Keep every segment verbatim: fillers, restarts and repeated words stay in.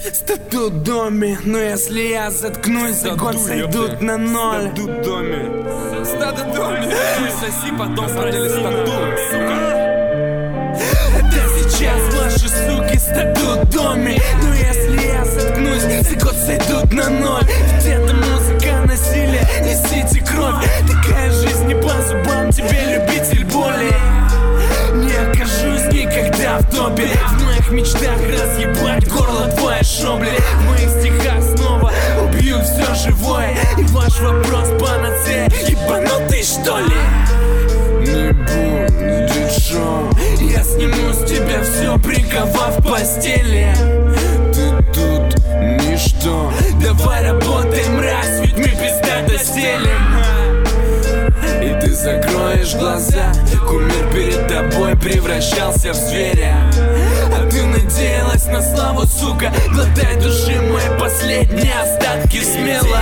Статут в доме, но если я заткнусь, за год сойдут на ноль. Статут в доме. Статут в доме. Соси, потом проси. Статут, сука. Это сейчас ваши суки статут в доме, но если я заткнусь, за год сойдут на ноль. Ведь это музыка, насилие, несите кровь. Такая жизнь не по зубам, тебе любитель боли. Не окажусь никогда в топе. В моих мечтах разъебать горло твоей шобли. В моих стихах снова убью все живое. И ваш вопрос панацея, ебанутый что ли? Не будет шоу, я сниму с тебя все, приковав в постели. Ты тут ничто, давай работаем, мразь, ведь мы пиздато стелим. И ты закроешь глаза, кумир перед тобой превращался в зверя. А ты надеялась на славу, сука, глотай души мои последние остатки смело.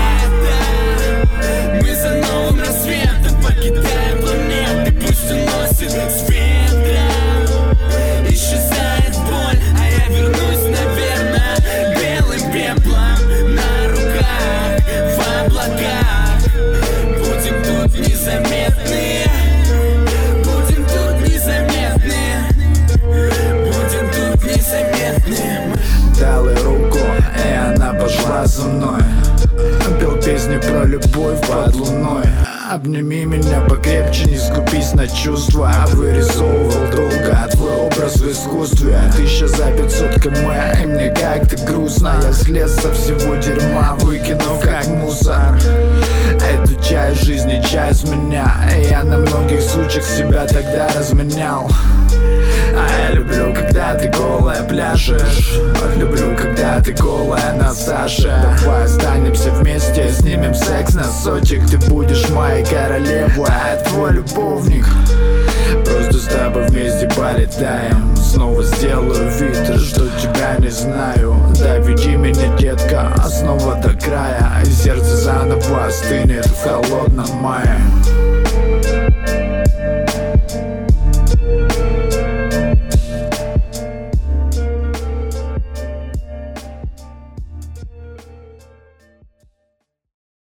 Мы за новым рассветом покидаем планеты, пусть уносит с ветром. Исчезает боль, а я вернусь, наверное, белым пеплом на руках, в облаках. Будем тут незаметные, будем тут незаметные, будем тут незаметные. Дал ей руку, и она пошла за мной. Пел песни про любовь под луной. Обними меня покрепче, не скупись на чувства. Вырисовывал долго твой образ в искусстве. Тысяча за пятьсот км, и мне как-то грустно. Я слез со всего дерьма, выкинув как мусор эту часть жизни, часть меня. И я на многих случаях себя тогда разменял. А я люблю, когда ты голая пляшешь. Люблю, когда ты голая на Саше. Давай останемся вместе, снимем секс на сотик. Ты будешь моей королевой, а я твой любовник. Просто с тобой вместе полетаем. Снова сделаю вид, что тебя не знаю. Доведи меня, детка, снова до края. И сердце заново остынет в холодном мае.